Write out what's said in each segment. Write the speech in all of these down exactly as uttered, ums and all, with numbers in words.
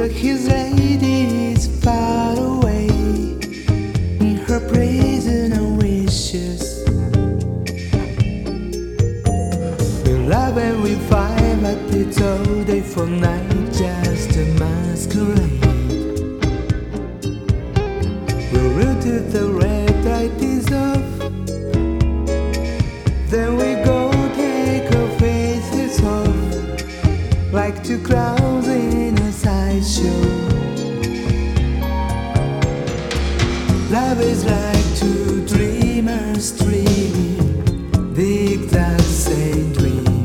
The his lady is far away in her prison and wishes. We love and we fight, but it's all day for night, just a masquerade. We root to the red light is off, then we go take our faces off like two clowns in a sideshow. Love is like two dreamers dreaming the exact same dream,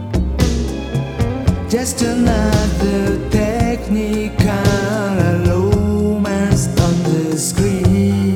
just another technical romance on the screen.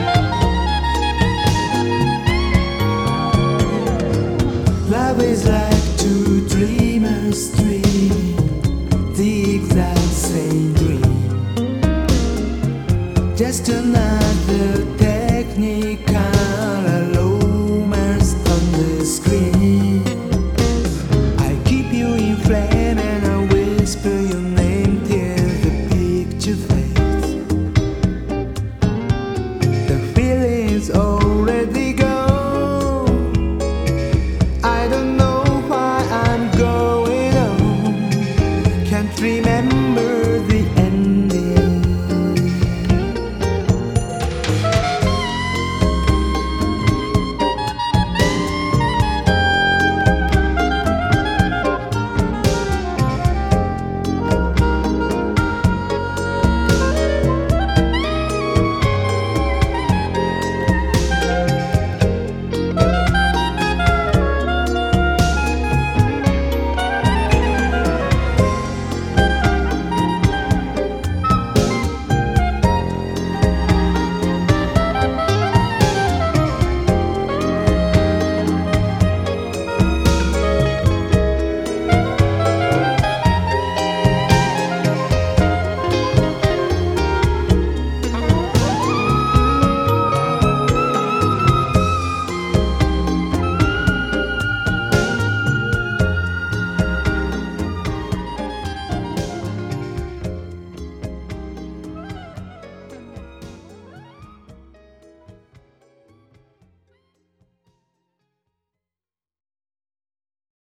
Love is like